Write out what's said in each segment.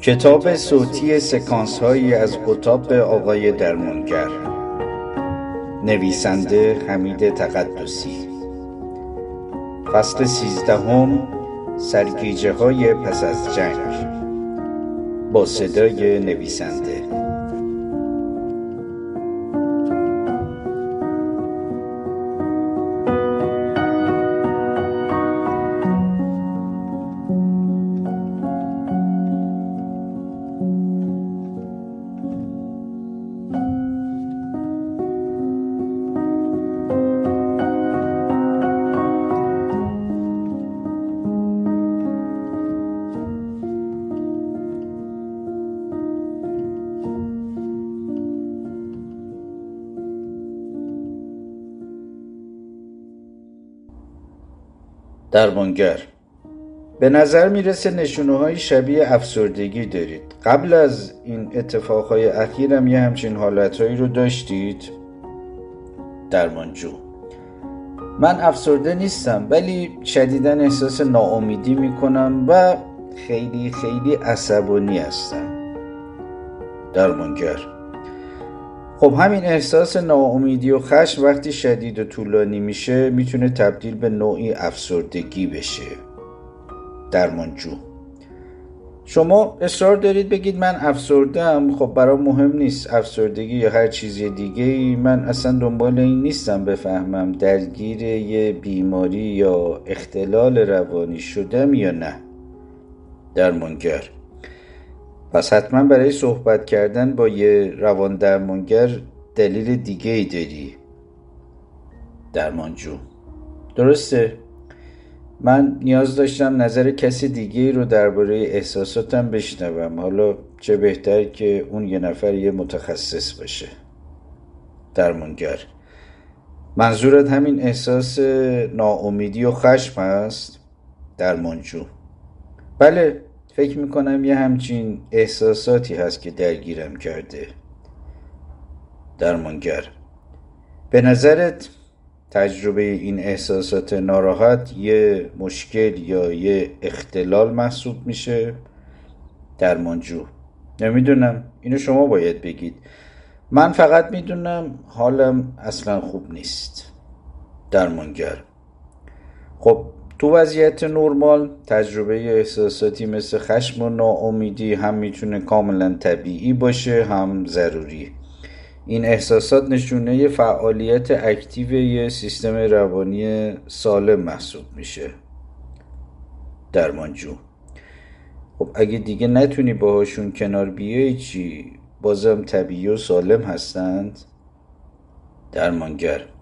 کتاب صوتی سکانس هایی از کتاب آقای درمانگر، نویسنده حمید تقدسی. فصل 13، سرگیجه های پس از جنگ، با صدای نویسنده. درمانگر: به نظر میرسه نشونه‌های شبیه افسردگی دارید. قبل از این اتفاقهای اخیرم یه همچین حالتهایی رو داشتید؟ درمانجو: من افسرده نیستم، ولی شدیداً احساس ناامیدی میکنم و خیلی عصبانی هستم. درمانگر: خب همین احساس ناامیدی و خشم وقتی شدید و طولانی میشه میتونه تبدیل به نوعی افسردگی بشه. درمانجو: شما اصرار دارید بگید من افسرده‌ام. خب برام مهم نیست افسردگی یا هر چیزی دیگه. من اصلا دنبال این نیستم بفهمم درگیر یه بیماری یا اختلال روانی شدم یا نه. درمانگر: پس حتما برای صحبت کردن با یه روان درمانگر دلیل دیگه ای داری. درمانجو: درسته، من نیاز داشتم نظر کسی دیگه ای رو درباره احساساتم بشنوم. حالا چه بهتر که اون یه نفر یه متخصص باشه. درمانگر: منظورت همین احساس ناامیدی و خشم هست؟ درمانجو: بله، فکر میکنم یه همچین احساساتی هست که درگیرم کرده. درمانگر: به نظرت تجربه این احساسات ناراحت یه مشکل یا یه اختلال محسوب میشه؟ درمانجو: نمیدونم، اینو شما باید بگید. من فقط میدونم حالم اصلا خوب نیست. درمانگر: خب تو وضعیت نرمال تجربه احساساتی مثل خشم و ناامیدی هم میتونه کاملا طبیعی باشه هم ضروری. این احساسات نشونه فعالیت اکتیو یه سیستم روانی سالم محسوب میشه. درمانجو: خب اگه دیگه نتونی باهاشون کنار بیای چی؟ بازم طبیعی و سالم هستند؟ درمانگر: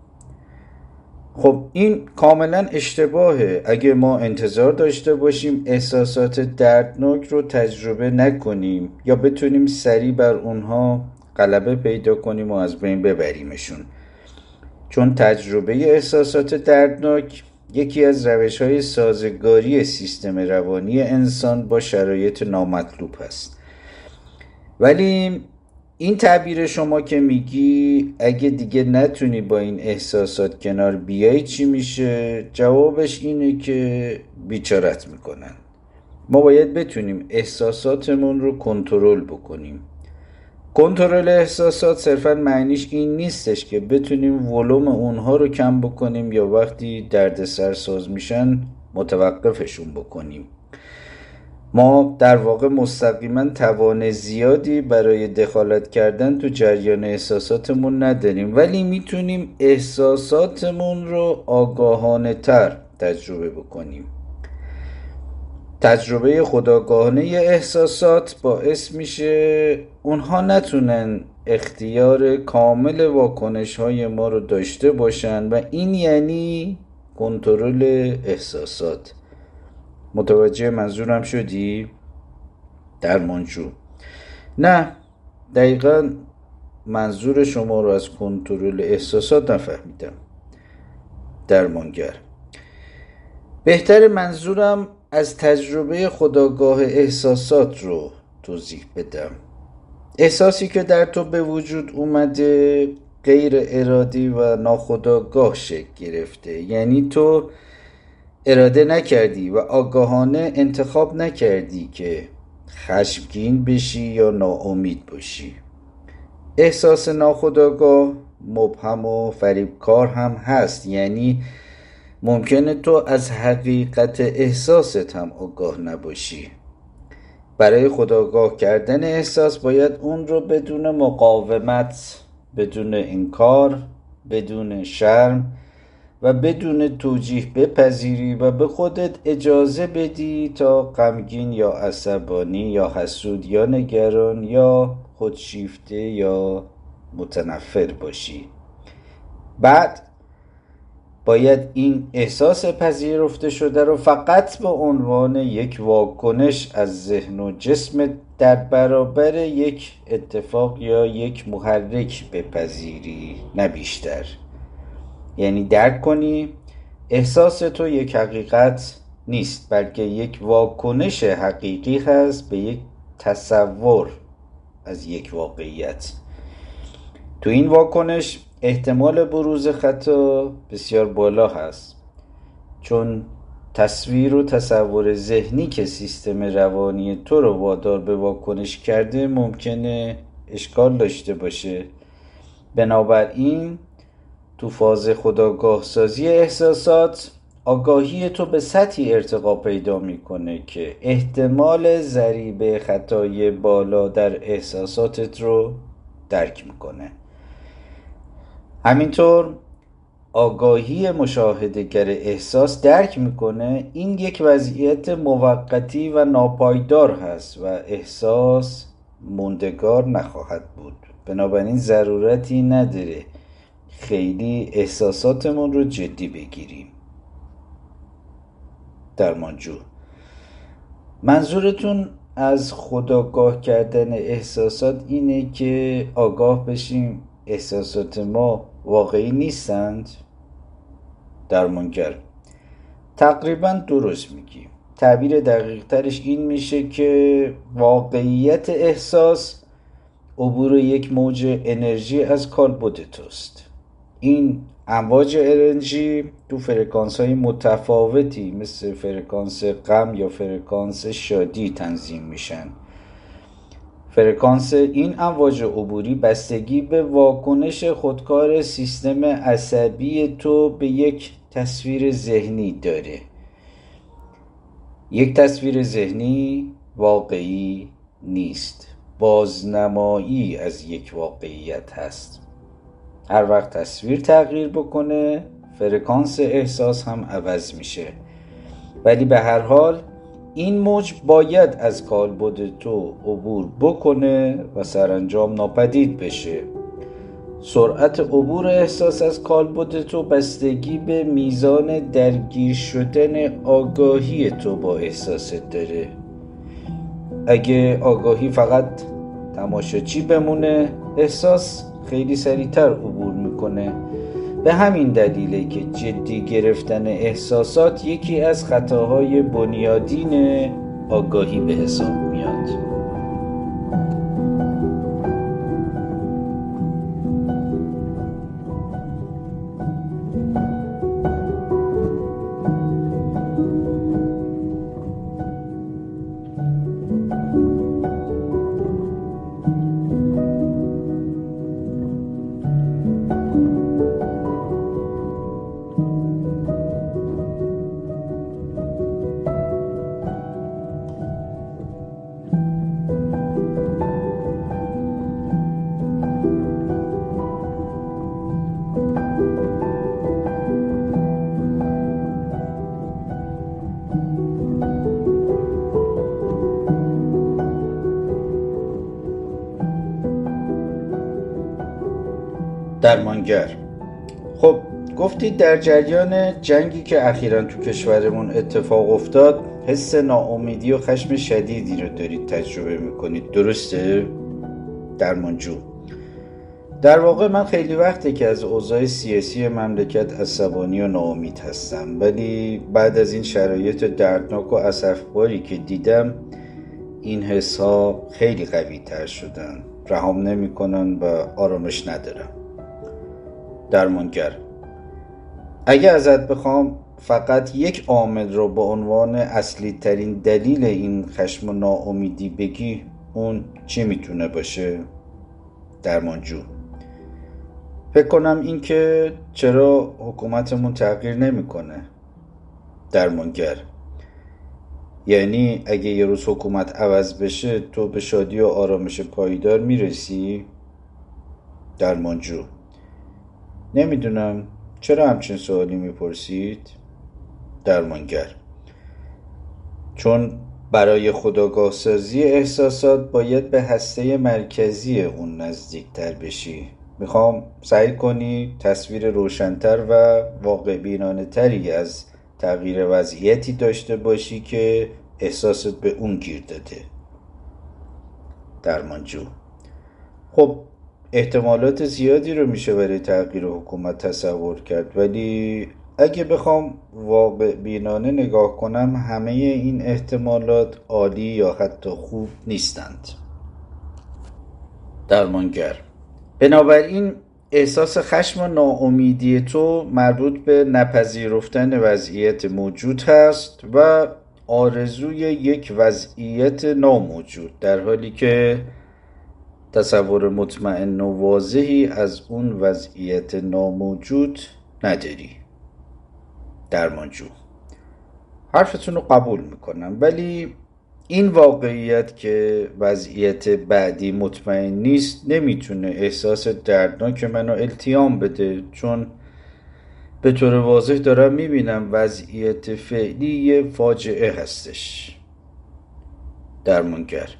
خب این کاملا اشتباهه. اگه ما انتظار داشته باشیم احساسات دردناک رو تجربه نکنیم یا بتونیم سریع بر اونها غلبه پیدا کنیم و از بین ببریمشون، چون تجربه احساسات دردناک یکی از روش‌های سازگاری سیستم روانی انسان با شرایط نامطلوب هست. ولی این تعبیر شما که میگی اگه دیگه نتونی با این احساسات کنار بیای چی میشه؟ جوابش اینه که بیچارت میکنن. ما باید بتونیم احساساتمون رو کنترل بکنیم. کنترل احساسات صرفا معنیش این نیستش که بتونیم ولوم اونها رو کم بکنیم یا وقتی دردسر ساز میشن متوقفشون بکنیم. ما در واقع مستقیما توان زیادی برای دخالت کردن تو جریان احساساتمون نداریم، ولی میتونیم احساساتمون رو آگاهانه تر تجربه بکنیم. تجربه خودآگاهانه احساسات باعث میشه اونها نتونن اختیار کامل واکنش های ما رو داشته باشن و این یعنی کنترل احساسات. متوجه منظورم شدی؟ درمانجو: نه، دقیقا منظور شما رو از کنترل احساسات نفهمیدم. درمانگر: بهتر منظورم از تجربه خودآگاه احساسات رو توضیح بدم. احساسی که در تو به وجود اومده غیر ارادی و ناخودآگاه شکل گرفته، یعنی تو اراده نکردی و آگاهانه انتخاب نکردی که خشمگین بشی یا ناامید باشی. احساس ناخودآگاه مبهم و فریبکار هم هست، یعنی ممکنه تو از حقیقت احساست هم آگاه نباشی. برای خودآگاه کردن احساس باید اون رو بدون مقاومت، بدون انکار، بدون شرم و بدون توجیه بپذیری و به خودت اجازه بدی تا غمگین یا عصبانی یا حسود یا نگران یا خودشیفته یا متنفر باشی. بعد باید این احساس پذیرفته شده رو فقط به عنوان یک واکنش از ذهن و جسم در برابر یک اتفاق یا یک محرک بپذیری، نه بیشتر. یعنی درک کنی احساس تو یک حقیقت نیست، بلکه یک واکنش حقیقی هست به یک تصور از یک واقعیت. تو این واکنش احتمال بروز خطا بسیار بالا هست، چون تصویر و تصور ذهنی که سیستم روانی تو رو وادار به واکنش کرده ممکنه اشکال داشته باشه. بنابراین تو فاز خودآگاه سازی احساسات، آگاهی تو به سطحی ارتقا پیدا میکنه که احتمال ضریب خطای بالا در احساساتت رو درک میکنه. همینطور آگاهی مشاهده‌گر احساس درک میکنه این یک وضعیت موقتی و ناپایدار هست و احساس موندگار نخواهد بود. بنابراین ضرورتی نداره خیلی احساساتمون رو جدی بگیریم. درمانجو: منظورتون از خودآگاه کردن احساسات اینه که آگاه بشیم احساسات ما واقعی نیستند؟ درمانگر: تقریبا درست میگی. تعبیر دقیق ترش این میشه که واقعیت احساس عبور یک موج انرژی از کالبد توست. این امواج انرژی تو فرکانس های متفاوتی مثل فرکانس غم یا فرکانس شادی تنظیم میشن. فرکانس این امواج عبوری بستگی به واکنش خودکار سیستم عصبی تو به یک تصویر ذهنی داره. یک تصویر ذهنی واقعی نیست، بازنمایی از یک واقعیت هست. هر وقت تصویر تغییر بکنه فرکانس احساس هم عوض میشه، ولی به هر حال این موج باید از کالبد تو عبور بکنه و سرانجام ناپدید بشه. سرعت عبور احساس از کالبد تو بستگی به میزان درگیر شدن آگاهی تو با احساست داره. اگه آگاهی فقط تماشاچی بمونه احساس خیلی سریعتر عبور میکنه. به همین دلیله که جدی گرفتن احساسات یکی از خطاهای بنیادین آگاهی به حساب میاد. درمانگر: خب گفتید در جریان جنگی که اخیراً تو کشورمون اتفاق افتاد حس ناامیدی و خشم شدیدی رو دارید تجربه میکنید، درسته؟ درمانجو: در واقع من خیلی وقته که از اوضاع سیاسی مملکت عصبانی و ناامید هستم، ولی بعد از این شرایط دردناک و اسفباری که دیدم این حس ها خیلی قوی تر شدن، رهام نمی کنن و آرامش ندارم. درمانگر: اگه ازت بخوام فقط یک عامل رو به عنوان اصلی ترین دلیل این خشم و ناامیدی بگی، اون چی میتونه باشه؟ درمانجو: فکر کنم این که چرا حکومتمون تغییر نمیکنه. درمانگر: یعنی اگه یه روز حکومت عوض بشه تو به شادی و آرامش پایدار میرسی؟ درمانجو: نمیدونم، چرا همچین سوالی میپرسید؟ درمانگر: چون برای خودآگاه سازی احساسات باید به هسته مرکزی اون نزدیکتر بشی. میخوام سعی کنی تصویر روشن‌تر و واقع بینانه تری از تغییر وضعیتی داشته باشی که احساست به اون گیر داده. درمانجو: خب احتمالات زیادی رو میشه برای تغییر حکومت تصور کرد، ولی اگه بخوام واقع بینانه نگاه کنم همه این احتمالات عالی یا حتی خوب نیستند. درمانگر: بنابراین احساس خشم و ناامیدی تو مربوط به نپذیرفتن وضعیت موجود هست و آرزوی یک وضعیت ناموجود، در حالی که تصور مطمئن و واضحی از اون وضعیت ناموجود نداری. درمانجو: حرفتون رو قبول میکنم، ولی این واقعیت که وضعیت بعدی مطمئن نیست نمیتونه احساس دردناک منو التیام بده، چون به طور واضح دارم میبینم وضعیت فعلی یه فاجعه هستش. درمانگر: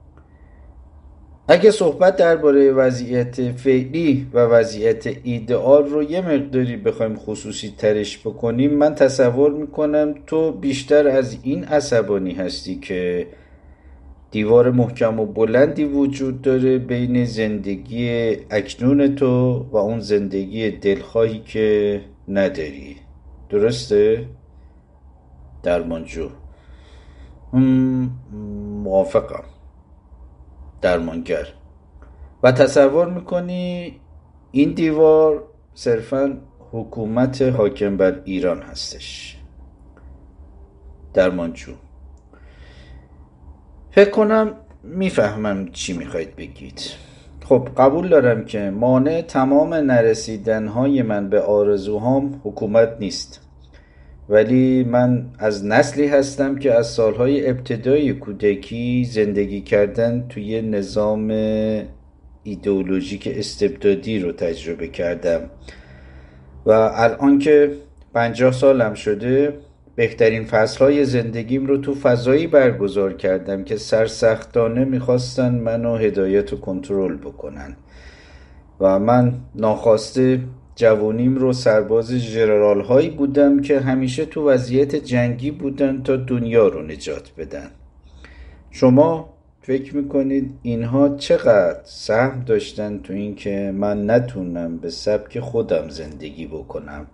اگه صحبت درباره وضعیت فعلی و وضعیت ایدئال رو یه مقداری بخوایم خصوصی ترش بکنیم، من تصور میکنم تو بیشتر از این عصبانی هستی که دیوار محکم و بلندی وجود داره بین زندگی اکنون تو و اون زندگی دلخواهی که نداری. درسته؟ درمانجو: موافقم. درمانگر: و تصور میکنی این دیوار صرفاً حکومت حاکم بر ایران هستش؟ درمانجو: فکر کنم میفهمم چی میخواید بگید. خب قبول دارم که مانع تمام نرسیدنهای من به آرزوهام حکومت نیست، ولی من از نسلی هستم که از سالهای ابتدایی کودکی زندگی کردن توی نظام ایدئولوژیک استبدادی رو تجربه کردم و الان که 50 سالم شده بهترین فصلهای زندگیم رو تو فضایی برگزار کردم که سرسختانه میخواستن منو هدایت و کنترل بکنن و من ناخواسته جوانیم رو سرباز ژنرال هایی بودم که همیشه تو وضعیت جنگی بودن تا دنیا رو نجات بدن. شما فکر میکنید اینها چقدر سهم داشتن تو این که من نتونم به سبک خودم زندگی بکنم؟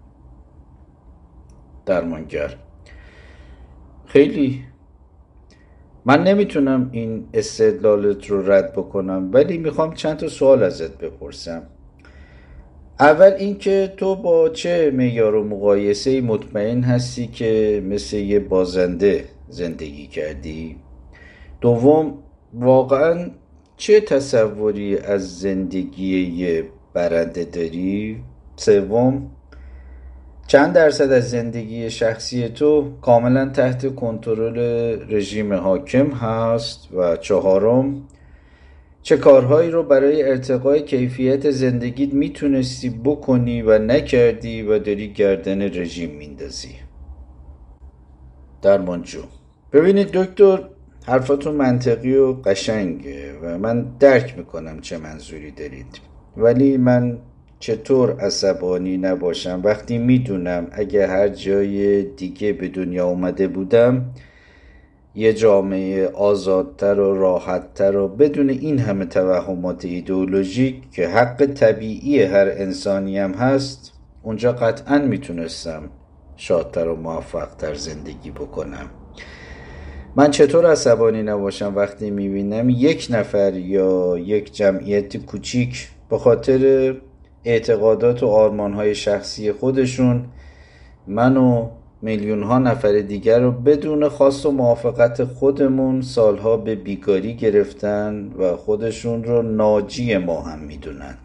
درمانگر: خیلی. من نمیتونم این استدلالت رو رد بکنم، ولی میخوام چند تا سوال ازت بپرسم. اول اینکه تو با چه معیار و مقایسه‌ای مطمئن هستی که مثل یه بازنده زندگی کردی؟ دوم، واقعا چه تصوری از زندگی یه برنده داری؟ سوم، چند درصد از زندگی شخصی تو کاملا تحت کنترل رژیم حاکم هست؟ و چهارم، چه کارهایی رو برای ارتقای کیفیت زندگیت میتونستی بکنی و نکردی و داری گردن رژیم میندازی؟ درمانجو: ببینید دکتر، حرفاتون منطقی و قشنگه و من درک میکنم چه منظوری دارید، ولی من چطور عصبانی نباشم وقتی میدونم اگه هر جای دیگه به دنیا اومده بودم یه جامعه آزادتر و راحتتر و بدون این همه توهمات ایدئولوژیک که حق طبیعی هر انسانی هم هست، اونجا قطعا میتونستم شادتر و موفقتر زندگی بکنم. من چطور عصبانی نباشم وقتی میبینم یک نفر یا یک جمعیت کوچیک به خاطر اعتقادات و آرمانهای شخصی خودشون منو میلیون ها نفر دیگر رو بدون خواست و موافقت خودمون سالها به بیکاری گرفتن و خودشون رو ناجی ما هم میدونند.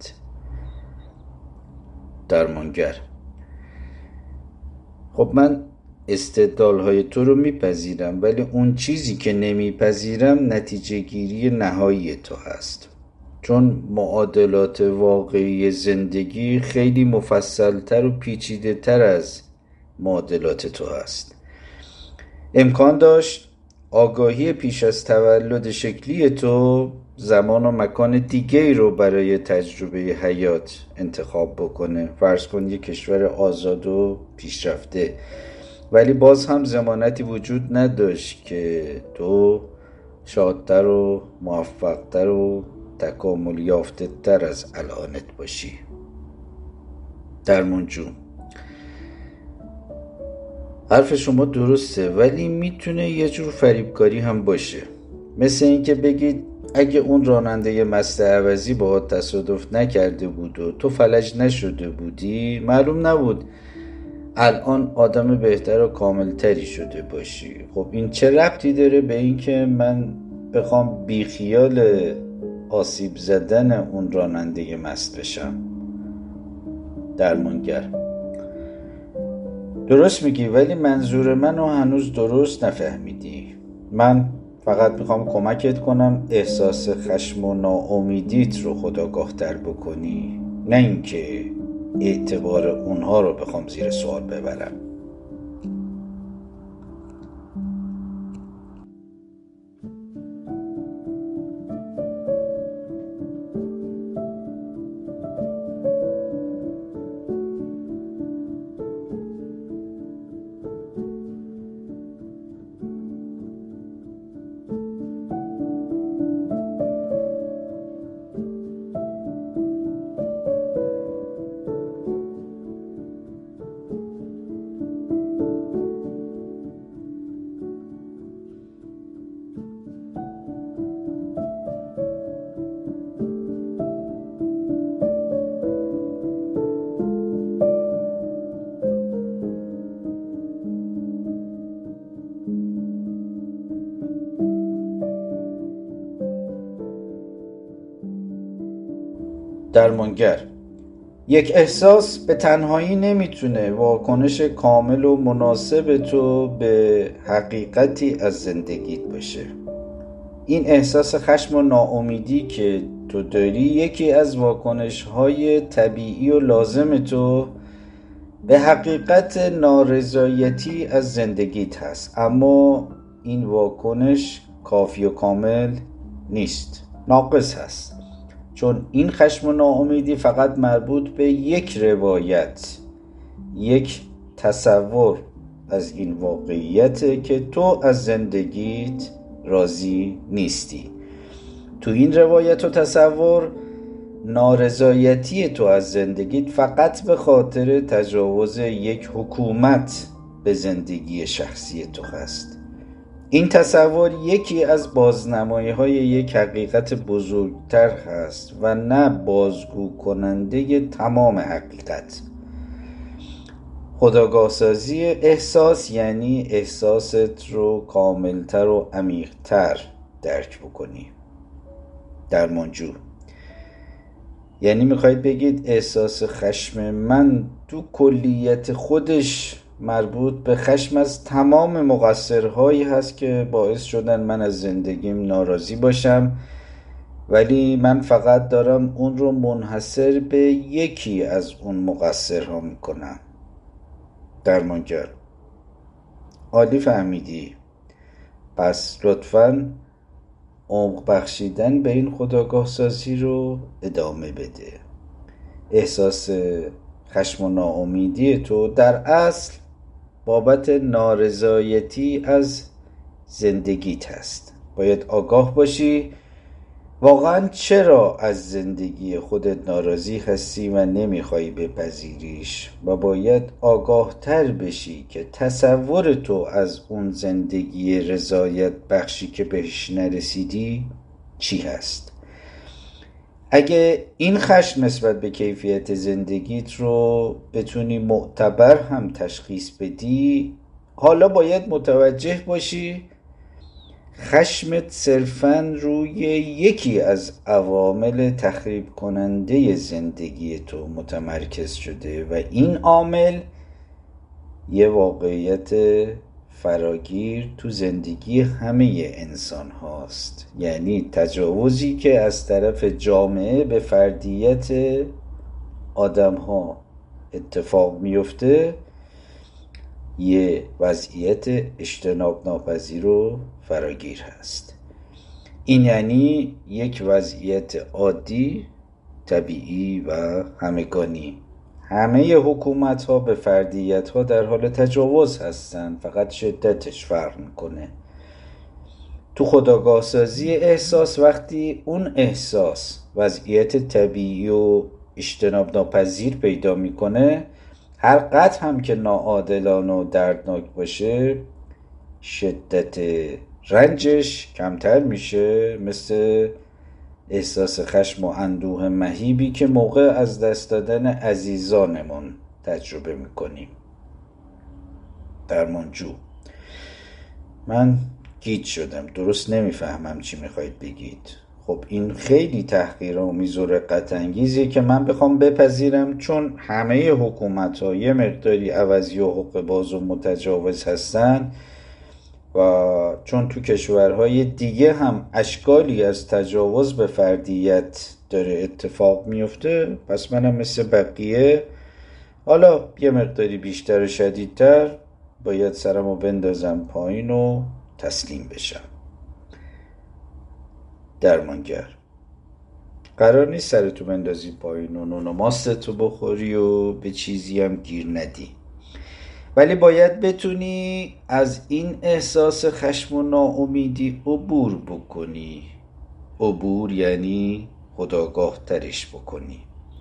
درمانگر: خب من استدلال‌های تو رو میپذیرم، ولی اون چیزی که نمیپذیرم نتیجه گیری نهایی تو هست، چون معادلات واقعی زندگی خیلی مفصلتر و پیچیده تر از معادلات تو هست. امکان داشت آگاهی پیش از تولد شکلی تو زمان و مکان دیگه رو برای تجربه حیات انتخاب بکنه. فرض کن یک کشور آزاد و پیشرفته، ولی باز هم ضمانتی وجود نداشت که تو شادتر و موفقتر و تکامل یافته تر از الانت باشی. درمانجو: حرف شما درسته، ولی میتونه یه جور فریبکاری هم باشه. مثل این که بگید اگه اون راننده مست عوضی باهات تصادف نکرده بود و تو فلج نشده بودی، معلوم نبود الان آدم بهتر و کاملتری شده باشی. خب این چه ربطی داره به این که من بخوام بیخیال آسیب زدن اون راننده مست بشم؟ درمانگر: درست میگی، ولی منظور منو هنوز درست نفهمیدی. من فقط میخوام کمکت کنم احساس خشم و ناامیدیت رو خودآگاه تر بکنی، نه اینکه اعتبار اونها رو بخوام زیر سوال ببرم. درمانگر: یک احساس به تنهایی نمیتونه واکنش کامل و مناسب تو به حقیقتی از زندگیت باشه. این احساس خشم و ناامیدی که تو داری یکی از واکنش‌های طبیعی و لازم تو به حقیقت نارضایتی از زندگیت هست، اما این واکنش کافی و کامل نیست، ناقص هست، چون این خشم و ناامیدی فقط مربوط به یک روایت، یک تصور از این واقعیت که تو از زندگیت راضی نیستی. تو این روایت و تصور نارضایتی تو از زندگیت فقط به خاطر تجاوز یک حکومت به زندگی شخصی تو هست. این تصور یکی از بازنمایی‌های یک حقیقت بزرگتر هست و نه بازگو کننده تمام حقیقت. خودآگاه سازی احساس یعنی احساست رو کاملتر و عمیق‌تر درک بکنی. درمانجو: یعنی میخواید بگید احساس خشم من تو کلیت خودش مربوط به خشم از تمام مقصرهایی هست که باعث شدن من از زندگیم ناراضی باشم، ولی من فقط دارم اون رو منحصر به یکی از اون مقصرها میکنم. درمانگر: عالی فهمیدی. پس لطفاً عمق بخشیدن به این خودآگاه سازی رو ادامه بده. احساس خشم و ناامیدی تو در اصل بابت نارضایتی از زندگیت هست. باید آگاه باشی واقعا چرا از زندگی خودت ناراضی هستی و نمیخوای بپذیریش، و باید آگاه تر بشی که تصور تو از اون زندگی رضایت بخشی که بهش نرسیدی چی هست. اگه این خشم نسبت به کیفیت زندگیت رو بتونی معتبر هم تشخیص بدی، حالا باید متوجه باشی خشمت صرفاً روی یکی از عوامل تخریب کننده زندگی تو متمرکز شده و این عامل یه واقعیت فراگیر تو زندگی همه انسان هاست. یعنی تجاوزی که از طرف جامعه به فردیت آدم ها اتفاق میفته یه وضعیت اجتناب ناپذیر و فراگیر هست. این یعنی یک وضعیت عادی، طبیعی و همگانی. همه حکومت ها به فردیت ها در حال تجاوز هستن، فقط شدتش فرق میکنه. تو خودآگاه سازی احساس وقتی اون احساس وضعیت طبیعی و اجتناب ناپذیر پیدا میکنه، هر قدر هم که ناعادلانه و دردناک باشه شدت رنجش کمتر میشه، مثل احساس خشم و اندوه مهیبی که موقع از دست دادن عزیزانمون تجربه میکنیم. درمانجو: من گیج شدم، درست نمیفهمم چی میخواید بگید. خب این خیلی تحقیرآمیز و رقت انگیزیه که من بخوام بپذیرم چون همه حکومت ها یه مقداری عوضی و حقوق باز و متجاوز هستن و چون تو کشورهای دیگه هم اشکالی از تجاوز به فردیت داره اتفاق میفته، پس منم مثل بقیه، حالا یه مقداری بیشتر و شدیدتر، باید سرمو بندازم پایین و تسلیم بشم. درمانگر: قرار نیست سرتو بندازی پایین و نون و ماستتو بخوری و به چیزی هم گیر ندی، ولی باید بتونی از این احساس خشم و ناامیدی عبور بکنی. عبور یعنی خودآگاه ترش بکنی.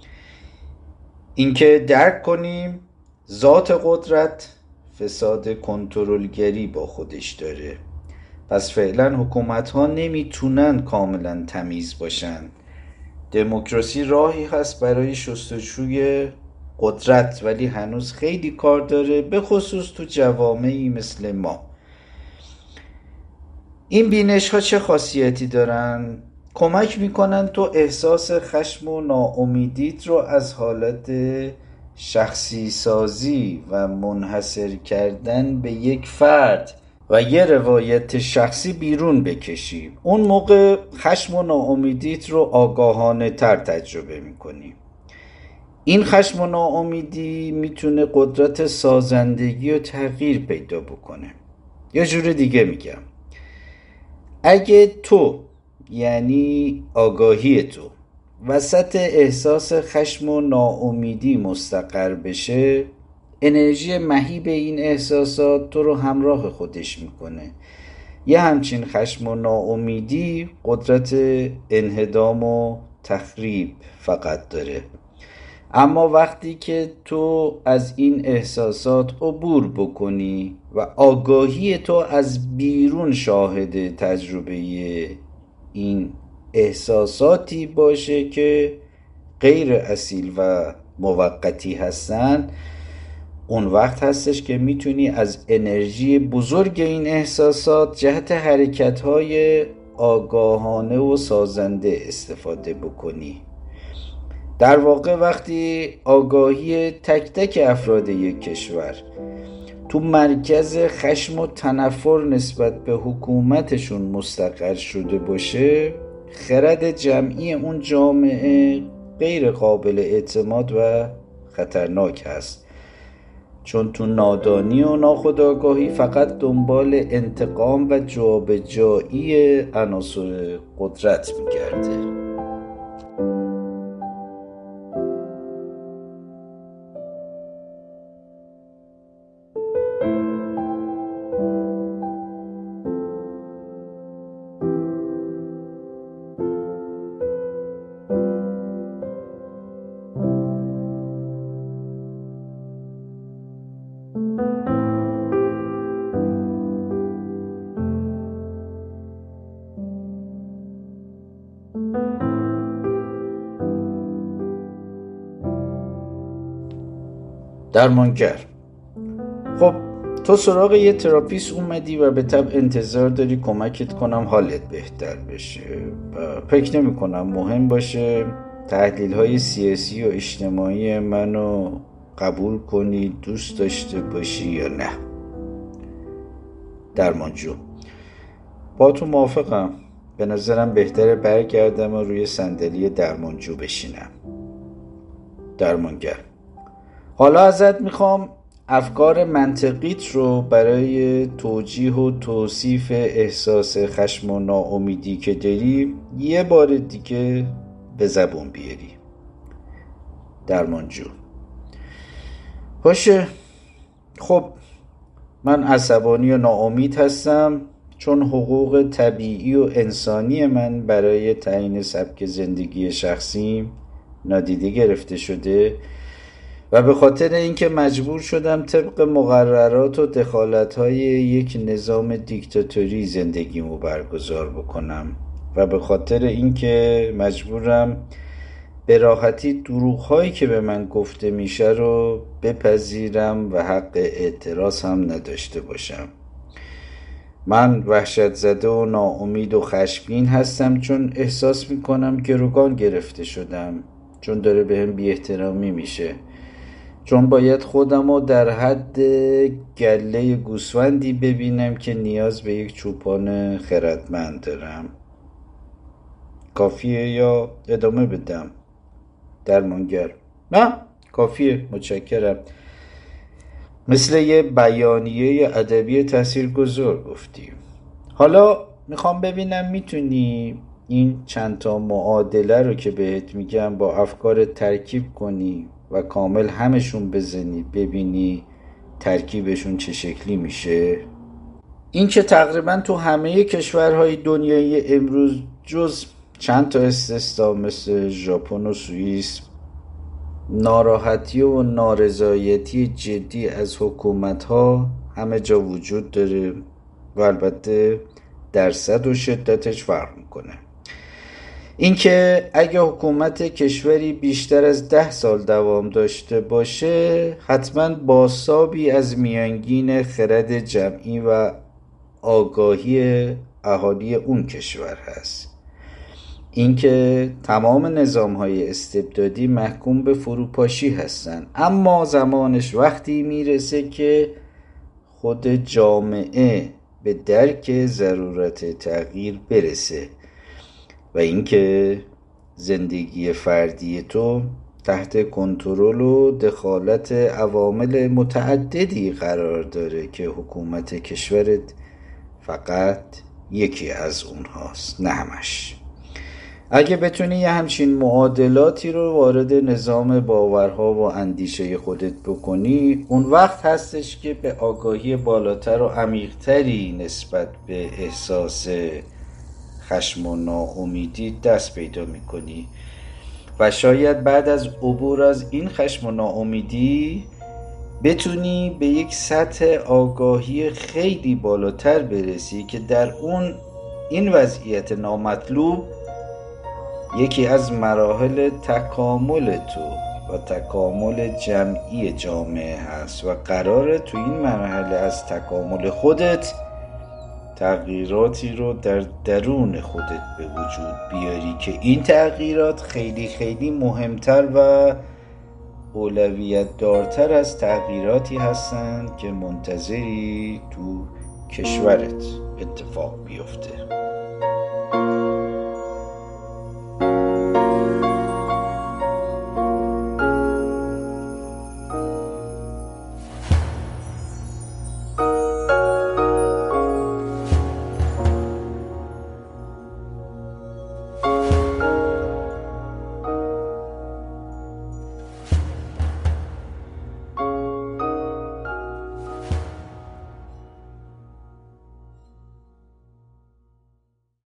اینکه درک کنیم ذات قدرت فساد کنترلگری با خودش داره، پس فعلا حکومت ها نمیتونن کاملا تمیز باشن. دموکراسی راهی هست برای شستشوی قدرت، ولی هنوز خیلی کار داره، به خصوص تو جوامعی مثل ما. این بینش ها چه خاصیتی دارن؟ کمک میکنن تو احساس خشم و ناامیدیت رو از حالت شخصی سازی و منحصر کردن به یک فرد و یه روایت شخصی بیرون بکشی. اون موقع خشم و ناامیدیت رو آگاهانه تر تجربه میکنی. این خشم و ناامیدی میتونه قدرت سازندگی و تغییر پیدا بکنه. یه جور دیگه میگم، اگه تو یعنی آگاهی تو وسط احساس خشم و ناامیدی مستقر بشه، انرژی مهیب این احساسات تو رو همراه خودش میکنه. یه همچین خشم و ناامیدی قدرت انهدام و تخریب فقط داره. اما وقتی که تو از این احساسات عبور بکنی و آگاهی تو از بیرون شاهد تجربه این احساساتی باشه که غیر اصیل و موقتی هستن، اون وقت هستش که میتونی از انرژی بزرگ این احساسات جهت حرکت‌های آگاهانه و سازنده استفاده بکنی. در واقع وقتی آگاهی تک تک افراد یک کشور تو مرکز خشم و تنفر نسبت به حکومتشون مستقر شده باشه، خرد جمعی اون جامعه غیر قابل اعتماد و خطرناک هست، چون تو نادانی و ناخودآگاهی فقط دنبال انتقام و جابجایی عناصر قدرت میگرده. درمانگر: خب تو سراغ یه تراپیست اومدی و به طب انتظار داری کمکت کنم حالت بهتر بشه. فکر نمی کنم مهم باشه تحلیل های سیاسی و اجتماعی منو قبول کنی، دوست داشته باشی یا نه. درمانجو: با تو موافقم. به نظرم بهتره برگردم و روی صندلی درمانجو بشینم. درمانگر: حالا ازت میخوام افکار منطقیت رو برای توجیه و توصیف احساس خشم و ناامیدی که داری یه بار دیگه به زبون بیاری. درمانجو: باشه، خب من عصبانی و ناامید هستم چون حقوق طبیعی و انسانی من برای تعیین سبک زندگی شخصیم نادیده گرفته شده و به خاطر اینکه مجبور شدم طبق مقررات و دخالت‌های یک نظام دیکتاتوری زندگیمو برگزار بکنم و به خاطر اینکه مجبورم به راحتی دروغ‌هایی که به من گفته میشه رو بپذیرم و حق اعتراض هم نداشته باشم. من وحشت زده و ناامید و خشمگین هستم چون احساس میکنم گروگان گرفته شدم، چون داره بهم بی احترامی میشه، چون باید خودم رو در حد گله گوسفندی ببینم که نیاز به یک چوپان خردمند دارم. کافیه یا ادامه بدم؟ درمانگر: نه، کافیه، متشکرم. مثل یه بیانیه ادبی تاثیرگذار گفتی. حالا میخوام ببینم میتونی این چند تا معادله رو که بهت میگم با افکارت ترکیب کنی و کامل همشون بزنی ببینی ترکیبشون چه شکلی میشه. این که تقریبا تو همه کشورهای دنیای امروز جز چند تا استثنا مثل ژاپن و سوئیس ناراحتی و نارضایتی جدی از حکومت‌ها همه جا وجود داره و البته درصد و شدتش فرق میکنه. اینکه اگه حکومت کشوری بیشتر از 10 سال دوام داشته باشه حتما بازتابی از میانگین خرد جمعی و آگاهی اهالی اون کشور هست. اینکه تمام نظام‌های استبدادی محکوم به فروپاشی هستن، اما زمانش وقتی میرسه که خود جامعه به درک ضرورت تغییر برسه و اینکه زندگی فردی تو تحت کنترل و دخالت عوامل متعددی قرار داره که حکومت کشورت فقط یکی از اونهاست، نه همش. اگه بتونی یه همچین معادلاتی رو وارد نظام باورها و اندیشه خودت بکنی، اون وقت هستش که به آگاهی بالاتر و عمیق‌تری نسبت به احساس خشم و ناامیدی دست پیدا میکنی و شاید بعد از عبور از این خشم و ناامیدی بتونی به یک سطح آگاهی خیلی بالاتر برسی که در اون این وضعیت نامطلوب یکی از مراحل تکامل تو و تکامل جمعی جامعه هست و قراره تو این مرحله از تکامل خودت تغییراتی رو در درون خودت به وجود بیاری که این تغییرات خیلی خیلی مهمتر و اولویت دارتر از تغییراتی هستند که منتظری تو کشورت اتفاق بیفته.